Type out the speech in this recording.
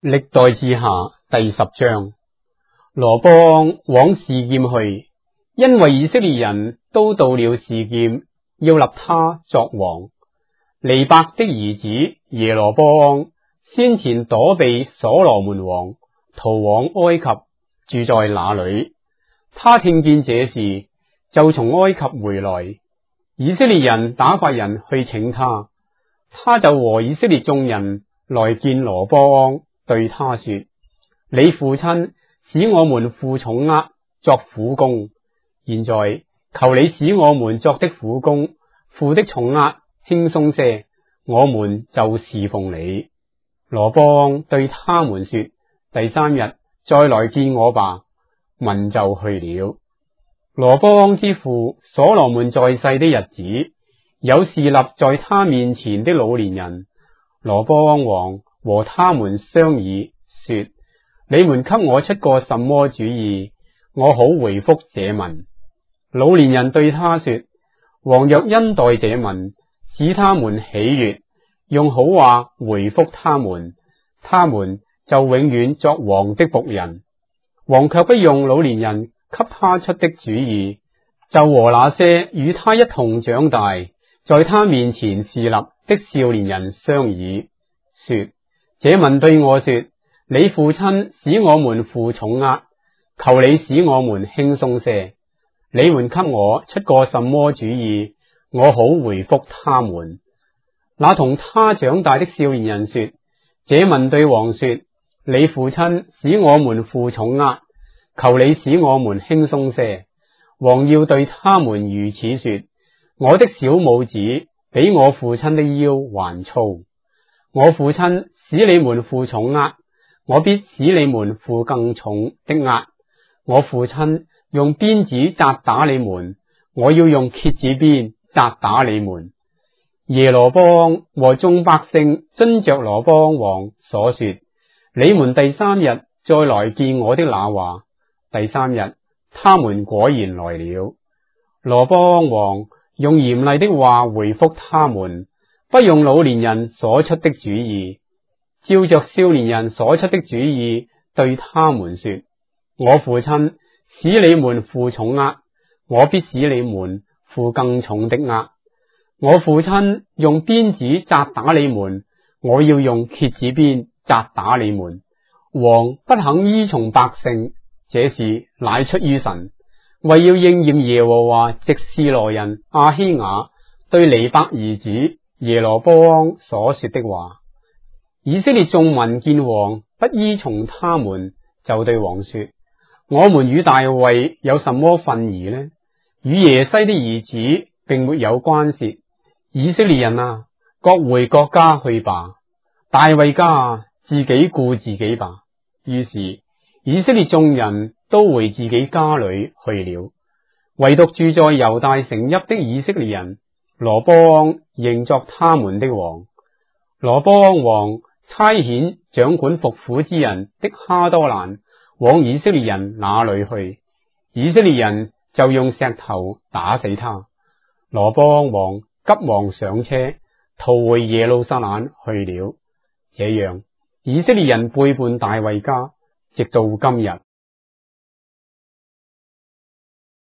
歷代志下第10章。羅波安往示劍去，因為以色列人都到了示劍，要立他作王。尼伯的兒子耶羅波安先前躲避所羅門王，逃往埃及，住在那裏。他聽見這事，就從埃及回來。以色列人打發人去請他，他就和以色列眾人來見羅波安，對他說：你父親使我們負重軛作苦工，現在求你使我們作的苦工負的重軛輕鬆些，我們就侍奉你。羅波安對他們說：第3日再來見我吧。民就去了。羅波安之父所羅門在世的日子，有侍立在他面前的老年人。羅波安王和他們商議說：你們給我出個什麼主意，我好回復這民。老年人對他說：王若恩待這民，使他們喜悅，用好話回復他們，他們就永遠作王的僕人。王卻不用老年人給他出的主意，就和那些與他一同長大，在他面前侍立的少年人商議說：這民對我說，你父親使我們負重軛，求你使我們輕鬆些。你們給我出個什麼主意，我好回復他們。那同他長大的少年人說：這民對王說，你父親使我們負重軛，求你使我們輕鬆些。王要對他們如此說：我的小拇指比我父親的腰還粗。我父親使你們負重軛，我必使你們負更重的軛。我父親用鞭子責打你們，我要用蠍子鞭責打你們。耶羅波安和眾百姓遵着羅波安王所說，你們第3日再來見我的那話。第3日，他們果然來了。羅波安王用嚴厲的話回復他們，不用老年人所出的主意，照着少年人所出的主意對他們說：我父親使你們負重軛，我必使你們負更重的軛。我父親用鞭子責打你們，我要用蠍子鞭責打你們。王不肯依從百姓，這事乃出於神，為要應驗耶和華藉示羅人亞希雅對尼伯兒子耶羅波安所說的話。以色列眾民見王不依從他們，就對王說：我們與大衛有什麼分兒呢？與耶西的兒子並沒有關涉。以色列人啊，各回各家去吧。大衛家啊，自己顧自己吧。於是以色列眾人都回自己家裏去了，唯獨住在猶大城邑的以色列人，羅波安仍作他們的王。羅波安王差遣掌管服苦之人的哈多蘭往以色列人那裏去，以色列人就用石頭打死他。羅波安王急忙上車，逃回耶路撒冷去了。這樣以色列人背叛大衛家，直到今日。